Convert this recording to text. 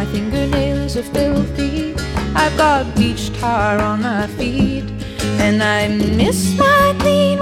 My fingernails are filthy, I've got beach tar on my feet, and I miss my clean